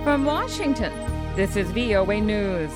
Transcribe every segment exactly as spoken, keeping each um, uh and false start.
From Washington, this is V O A News.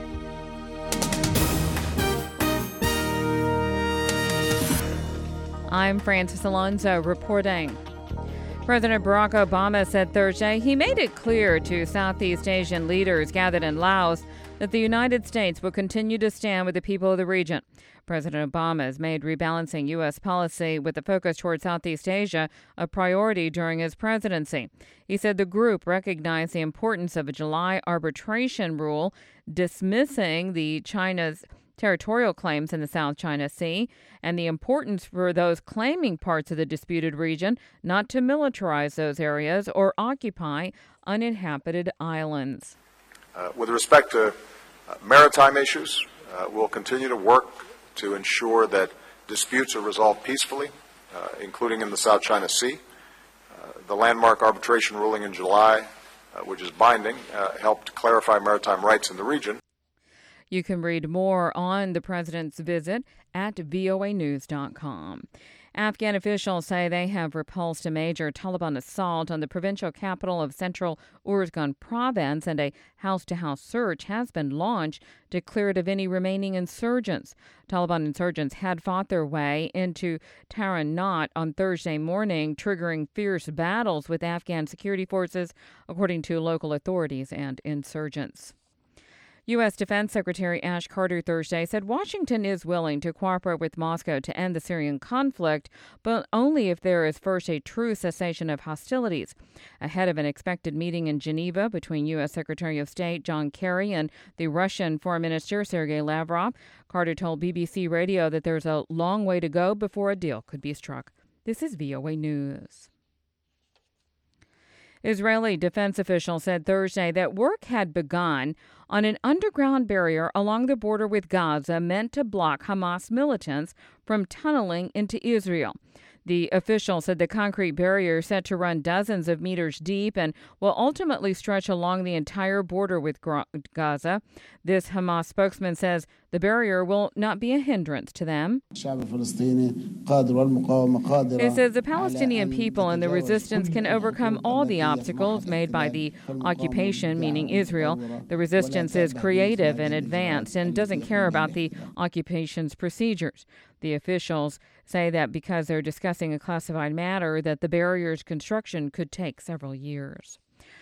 I'm Francis Alonso reporting. President Barack Obama said Thursday he made it clear to Southeast Asian leaders gathered in Laos that the United States will continue to stand with the people of the region. President Obama has made rebalancing U S policy with a focus toward Southeast Asia a priority during his presidency. He said the group recognized the importance of a July arbitration rule dismissing the China's territorial claims in the South China Sea and the importance for those claiming parts of the disputed region not to militarize those areas or occupy uninhabited islands. Uh, with respect to uh, maritime issues, uh, we'll continue to work to ensure that disputes are resolved peacefully, uh, including in the South China Sea. Uh, the landmark arbitration ruling in July, uh, which is binding, uh, helped clarify maritime rights in the region. You can read more on the president's visit at V O A news dot com. Afghan officials say they have repulsed a major Taliban assault on the provincial capital of central Uruzgan province, and a house-to-house search has been launched to clear it of any remaining insurgents. Taliban insurgents had fought their way into Taran Not on Thursday morning, triggering fierce battles with Afghan security forces, according to local authorities and insurgents. U S. Defense Secretary Ash Carter Thursday said Washington is willing to cooperate with Moscow to end the Syrian conflict, but only if there is first a true cessation of hostilities. Ahead of an expected meeting in Geneva between U S. Secretary of State John Kerry and the Russian Foreign Minister Sergei Lavrov, Carter told B B C Radio that there's a long way to go before a deal could be struck. This is V O A News. Israeli defense officials said Thursday that work had begun on an underground barrier along the border with Gaza meant to block Hamas militants from tunneling into Israel. The official said the concrete barrier, set to run dozens of meters deep and will ultimately stretch along the entire border with Gaza. This Hamas spokesman says the barrier will not be a hindrance to them. It says the Palestinian people and the resistance can overcome all the obstacles made by the occupation, meaning Israel. The resistance is creative and advanced and doesn't care about the occupation's procedures. The officials say that because they're discussing a classified matter, that the barrier's construction could take several years.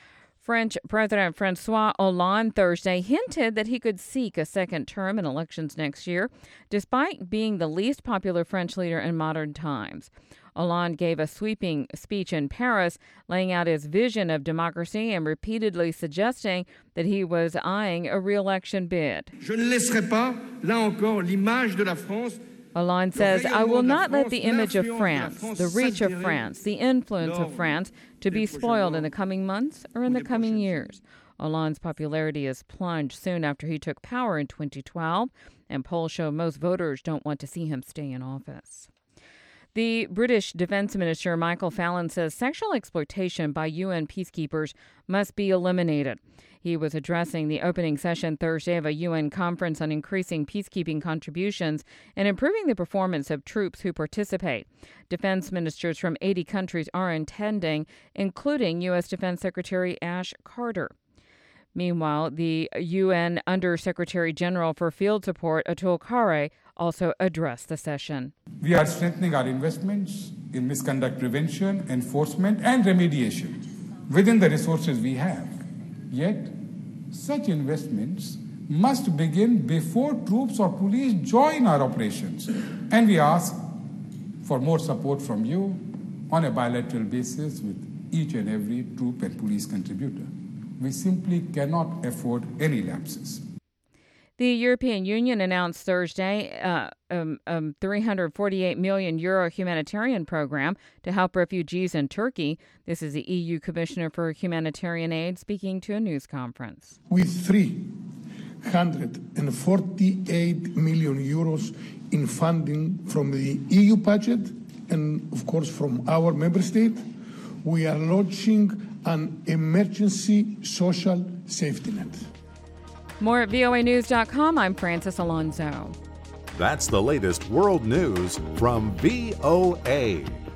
French President Francois Hollande Thursday hinted that he could seek a second term in elections next year, despite being the least popular French leader in modern times. Hollande gave a sweeping speech in Paris, laying out his vision of democracy and repeatedly suggesting that he was eyeing a re-election bid. Je ne laisserai pas, là encore, l'image de la France. Hollande says, I will not let the image of France, the reach of France, the influence of France to be spoiled in the coming months or in the coming years. Hollande's popularity has plunged soon after he took power in twenty twelve, and polls show most voters don't want to see him stay in office. The British Defense Minister Michael Fallon says sexual exploitation by U N peacekeepers must be eliminated. He was addressing the opening session Thursday of a U N conference on increasing peacekeeping contributions and improving the performance of troops who participate. Defense ministers from eighty countries are attending, including U S. Defense Secretary Ash Carter. Meanwhile, the U N Undersecretary General for Field Support, Atul Khare, also addressed the session. We are strengthening our investments in misconduct prevention, enforcement, and remediation within the resources we have. Yet, such investments must begin before troops or police join our operations. And we ask for more support from you on a bilateral basis with each and every troop and police contributor. We simply cannot afford any lapses. The European Union announced Thursday uh, um, um, three hundred forty-eight million euro humanitarian program to help refugees in Turkey. This is the E U Commissioner for Humanitarian Aid speaking to a news conference. With three hundred forty-eight million euros in funding from the E U budget and, of course, from our member state, we are launching an emergency social safety net. More at V O A news dot com. I'm Francis Alonso. That's the latest world news from V O A.